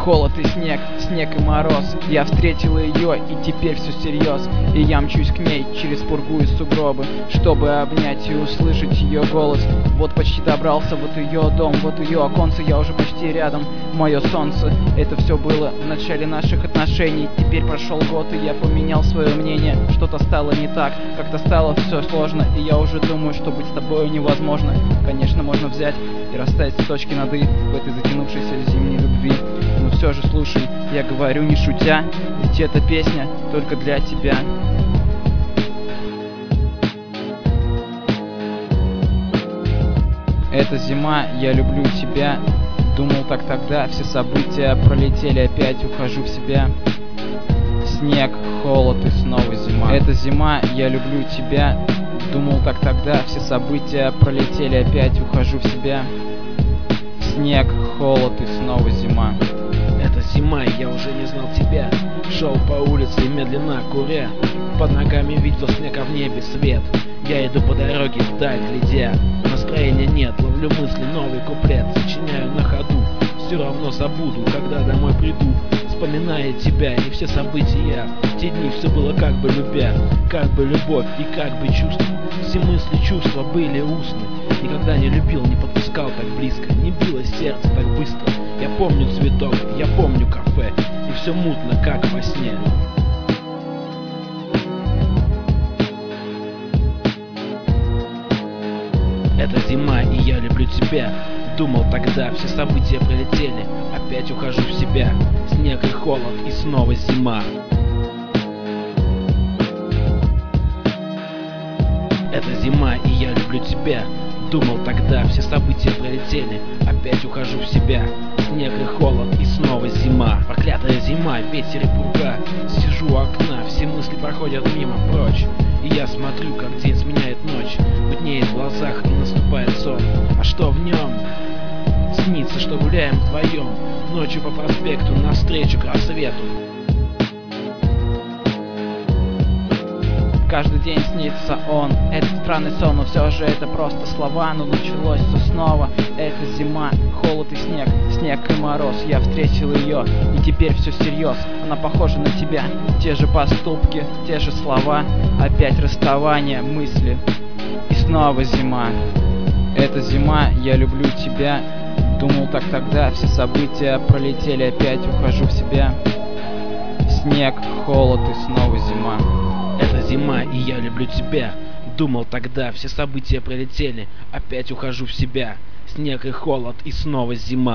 холод и снег, снег и мороз. Я встретил ее, и теперь все всерьез. И я мчусь к ней через пургу и сугробы, чтобы обнять и услышать ее голос. Вот почти добрался, вот ее дом, вот ее оконце, я уже почти рядом. Мое солнце, это все было в начале наших отношений. Теперь прошел год, и я поменял свое мнение. Что-то стало не так, как-то стало все сложно. И я уже думаю, что быть с тобой невозможно. Конечно, можно взять и расставить точки над «и» в этой затянувшейся зимней любви. Но все же слушай, я говорю не шутя, ведь эта песня только для тебя. Это зима, я люблю тебя. Думал так тогда, все события пролетели, опять ухожу в себя. Снег, холод и снова зима. Это зима, я люблю тебя. Думал так тогда, все события пролетели, опять ухожу в себя. Снег, холод и снова зима. Это зима, я уже не знал тебя. Шел по улице медленно куря. Под ногами видел снег, а в небе свет. Я иду по дороге вдаль глядя. Настроения нет, ловлю мысли, новый куплет сочиняю на ходу. Все равно забуду, когда домой приду, вспоминая тебя и все события. Те дни все было как бы любя, как бы любовь и как бы чувство. Все мысли, чувства были устны. Никогда не любил, не подпускал так близко, не билось сердце так быстро. Я помню цветок, я помню кафе, и все мутно, как во сне. Это зима, и я люблю тебя. Думал тогда, все события пролетели, опять ухожу в себя. Снег и холод, и снова зима. Это зима, и я люблю тебя. Думал тогда, все события пролетели, опять ухожу в себя. Снег и холод, и снова зима. Проклятая зима, ветер и пурга. Сижу у окна, все мысли проходят мимо прочь. И я смотрю, как день сменяет ночь. Мутнеет в глазах, и наступает сон. А что в нем? Снится, что гуляем вдвоем ночью по проспекту навстречу к рассвету. Каждый день снится он, этот странный сон, но все же это просто слова. Но началось все снова, это зима, холод и снег, снег и мороз. Я встретил ее, и теперь все всерьез. Она похожа на тебя, те же поступки, те же слова. Опять расставание, мысли, и снова зима. Это зима, я люблю тебя. Думал так тогда, все события пролетели, опять ухожу в себя. Снег, холод и снова зима. Это зима, и я люблю тебя. Думал тогда, все события пролетели, опять ухожу в себя. Снег и холод, и снова зима.